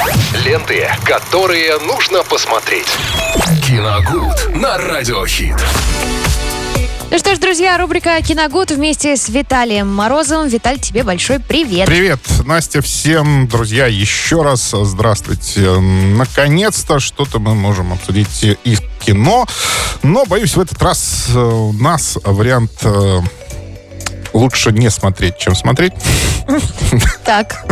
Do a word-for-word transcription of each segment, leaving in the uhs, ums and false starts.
Ленты, которые нужно посмотреть. Киногуд на Радиохит. Ну что ж, друзья, рубрика «Киногуд» вместе с Виталием Морозовым. Виталь, тебе большой привет. Привет, Настя, всем, друзья, еще раз здравствуйте. Наконец-то что-то мы можем обсудить из кино. Но, боюсь, в этот раз у нас вариант лучше не смотреть, чем смотреть. Так.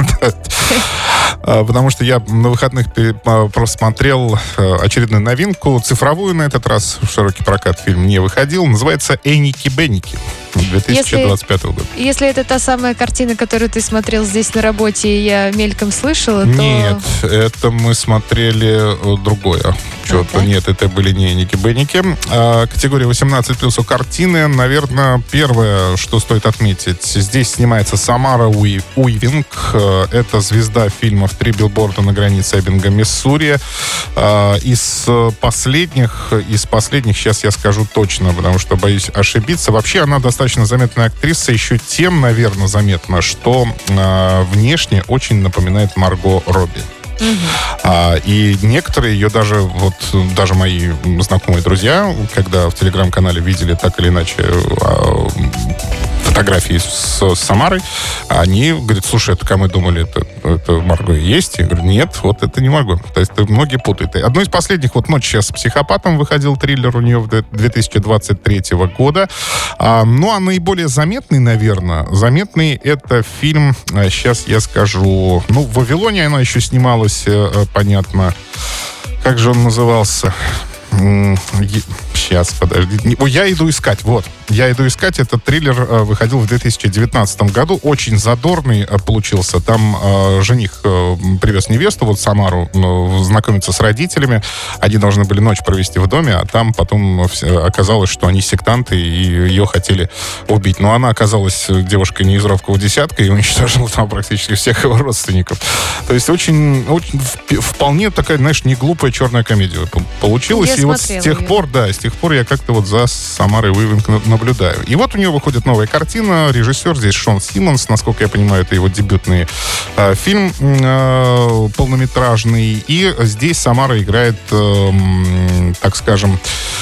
Потому что я на выходных просто смотрел очередную новинку, цифровую на этот раз, в широкий прокат фильм не выходил. Называется «Эники-беники» две тысячи двадцать пятого года. Если это та самая картина, которую ты смотрел здесь на работе, и я мельком слышала, то... Нет, это мы смотрели другое. Что-то okay. Нет, это были не «Эники-беники». А, категория восемнадцать плюс у картины. Наверное, первое, что стоит отметить, здесь снимается Самара Уи- Уивинг. Это звезда фильмов «Три билборда на границе Эббинга, Миссури». А, из последних, из последних, сейчас я скажу точно, потому что боюсь ошибиться. Вообще, она достаточно заметная актриса. Еще тем, наверное, заметно, что а, внешне очень напоминает Марго Робби. Uh-huh. А, и некоторые ее даже, вот, даже мои знакомые друзья, когда в телеграм-канале видели так или иначе а, фотографии с, с Самарой, они говорят: слушай, это мы думали, это, это Марго и есть? Я говорю: нет, вот это не Марго. То есть многие путают. Одно из последних, вот «Ночь с психопатом» выходил триллер у нее две тысячи двадцать третьего года. А, ну, а наиболее заметный, наверное, заметный это фильм, сейчас я скажу, ну, в «Вавилоне» она еще снималась, понятно. Как же он назывался? Сейчас, подожди. «Я иду искать». Вот. «Я иду искать». Этот триллер выходил в две тысячи девятнадцатом году. Очень задорный получился. Там э, жених э, привез невесту, вот Самару, э, знакомиться с родителями. Они должны были ночь провести в доме, а там потом оказалось, что они сектанты, и ее хотели убить. Но она оказалась девушкой не из ровкого десятка и уничтожила там практически всех его родственников. То есть очень, очень вполне такая, знаешь, не глупая черная комедия получилась. Я и вот с тех ее. пор, да, с тех пор я как-то вот за Самарой Уивинг наблюдаю. И вот у нее выходит новая картина. Режиссер здесь Шон Симмонс. Насколько я понимаю, это его дебютный э, фильм э, полнометражный. И здесь Самара играет, э, так скажем,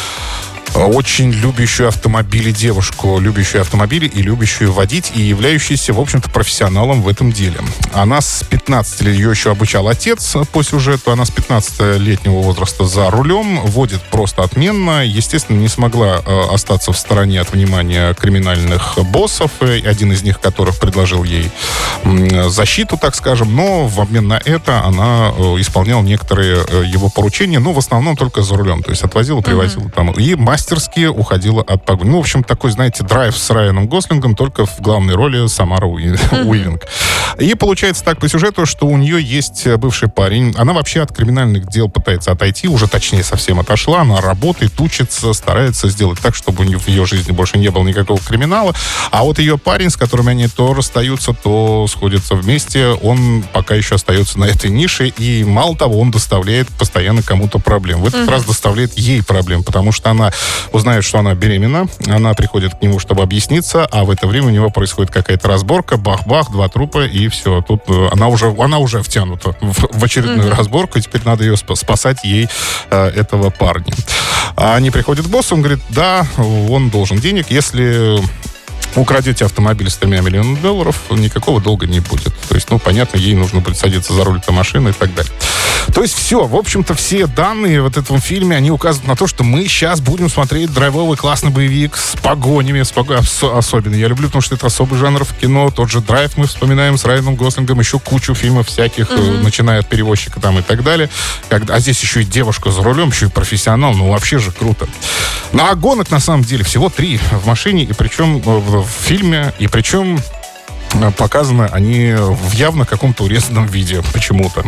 очень любящую автомобили девушку, любящую автомобили и любящую водить, и являющуюся, в общем-то, профессионалом в этом деле. Она с пятнадцати лет, ее еще обучал отец по сюжету, она с пятнадцатилетнего возраста за рулем, водит просто отменно, естественно, не смогла э, остаться в стороне от внимания криминальных боссов, э, один из них, которых предложил ей э, защиту, так скажем, но в обмен на это она э, исполняла некоторые э, его поручения, но в основном только за рулем, то есть отвозила, привозила mm-hmm. там, и мастер мастерски уходила от погони. Ну, в общем, такой, знаете, драйв с Райаном Гослингом, только в главной роли Самара Уивинг. И получается так по сюжету, что у нее есть бывший парень. Она вообще от криминальных дел пытается отойти, уже точнее совсем отошла. Она работает, учится, старается сделать так, чтобы у нее в ее жизни больше не было никакого криминала. А вот ее парень, с которым они то расстаются, то сходятся вместе, он пока еще остается на этой нише. И мало того, он доставляет постоянно кому-то проблем. В этот uh-huh. раз доставляет ей проблем, потому что она узнает, что она беременна, она приходит к нему, чтобы объясниться, а в это время у него происходит какая-то разборка, бах-бах, два трупа, и все. Тут она уже, она уже втянута в, в очередную mm-hmm. разборку, и теперь надо ее спасать ей э, этого парня. А они приходят к боссу, он говорит: да, он должен денег, если украдете автомобиль с тремя миллионами долларов, никакого долга не будет. То есть, ну, понятно, ей нужно будет садиться за руль этой машины и так далее. То есть все, в общем-то, все данные в вот этом фильме, они указывают на то, что мы сейчас будем смотреть драйвовый классный боевик с погонями, с пог... особенно. Я люблю, потому что это особый жанр в кино. Тот же «Драйв» мы вспоминаем с Райаном Гослингом, еще кучу фильмов всяких, mm-hmm. начиная от «Перевозчика» там и так далее. Когда... А здесь еще и девушка за рулем, еще и профессионал, ну вообще же круто. Ну а гонок на самом деле всего три в машине, и причем в фильме, и причем показаны они в явно каком-то урезанном виде почему-то.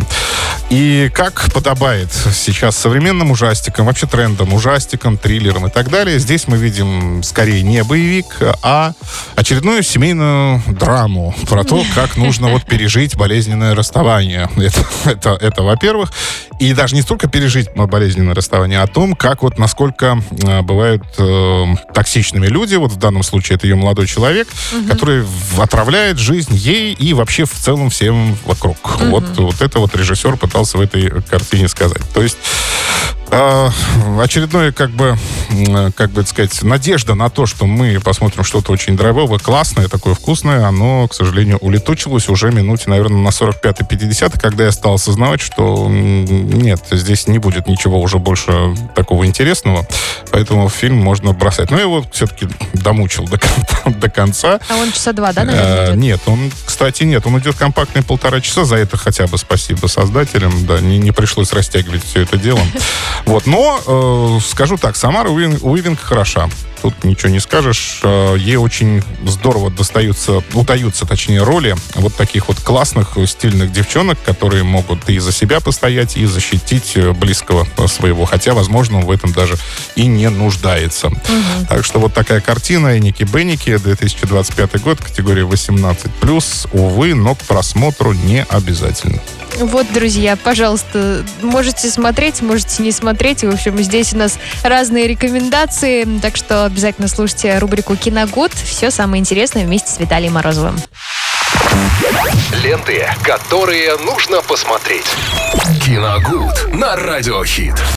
И как подобает сейчас современным ужастикам, вообще трендам, ужастикам, триллерам и так далее, здесь мы видим скорее не боевик, а очередную семейную драму про то, как нужно вот пережить болезненное расставание. Это, это, это во-первых. И даже не столько пережить болезненное расставание, а о том, как вот насколько э, бывают э, токсичными люди. Вот в данном случае это ее молодой человек, угу. который отравляет упрощает жизнь ей и вообще в целом всем вокруг. Mm-hmm. Вот, вот это вот режиссер пытался в этой картине сказать. То есть э, очередное, как бы, как бы сказать, надежда на то, что мы посмотрим что-то очень драйвовое, классное, такое вкусное, оно, к сожалению, улетучилось уже минуте, наверное, на сорок пятой-пятидесятой, когда я стал осознавать, что нет, здесь не будет ничего уже больше такого интересного, поэтому фильм можно бросать. Но я его все-таки домучил до, до конца. А он часа два, да, наверное, идет? Нет, он, кстати, нет, он идет компактные полтора часа, за это хотя бы спасибо создателям, да, не, не пришлось растягивать все это дело. Вот, но, э, скажу так, Самара Уивинг хороша. Тут ничего не скажешь. Ей очень здорово достаются, удаются, точнее, роли вот таких вот классных, стильных девчонок, которые могут и за себя постоять, и защитить близкого своего. Хотя, возможно, он в этом даже и не нуждается. Угу. Так что вот такая картина. Эники-беники, две тысячи двадцать пятый год, категория восемнадцать плюс. Увы, но к просмотру не обязательно. Вот, друзья, пожалуйста, можете смотреть, можете не смотреть. В общем, здесь у нас разные рекомендации, так что обязательно слушайте рубрику «Киногуд». Все самое интересное вместе с Виталием Морозовым. Ленты, которые нужно посмотреть. Киногуд на Радиохит.